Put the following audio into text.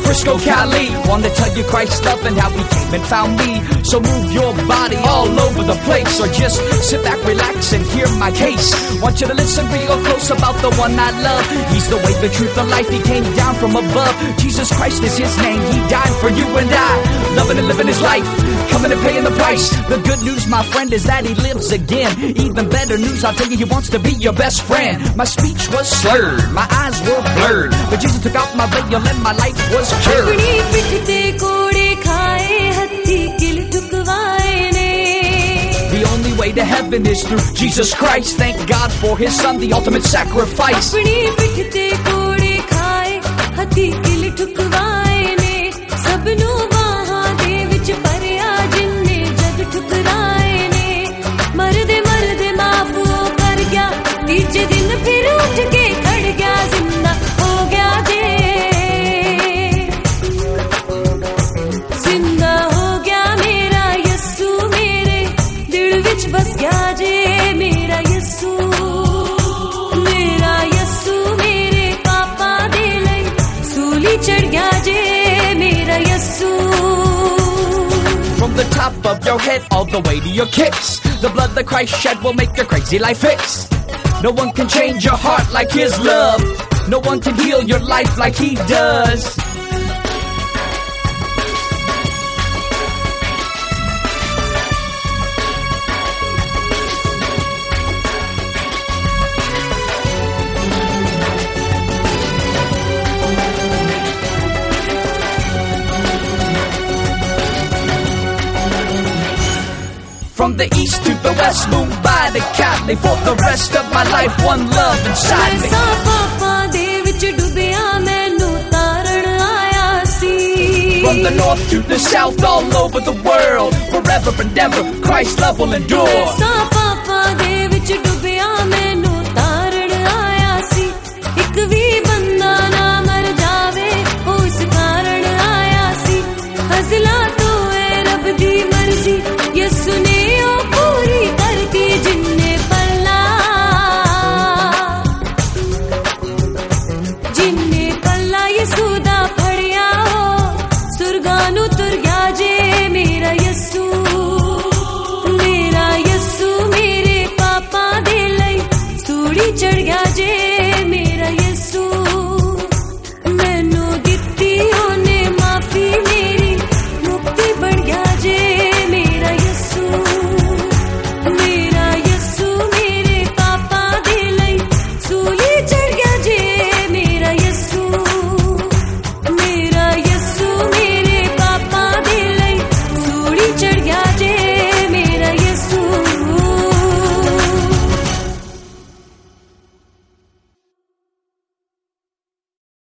Frisco, Cali. Wanna tell you Christ's love and how he came and found me. So move your body all over the place, or just sit back, relax, and hear my case. Want you to listen real close about the one I love. He's the way, the truth, the life. He came down from above. Jesus Christ is his name. He died for you and I, loving and living his life, coming and paying the price. The good news, my friend, is that he lives again. Even better news, I'll tell you, he wants to be your best friend. My speech was slurred, my eyes were blurred, but Jesus took out my veil and my life was cured. The only way to heaven is through Jesus Christ. Thank God for his son, the ultimate sacrifice. From the top of your head all the way to your kicks, the blood that Christ shed will make your crazy life fix. No one can change your heart like his love. No one can heal your life like he does. From the east to the west, Mumbai to Cali, for the rest of my life, one love inside me. From the north to the south, all over the world, forever and ever, Christ's love will endure.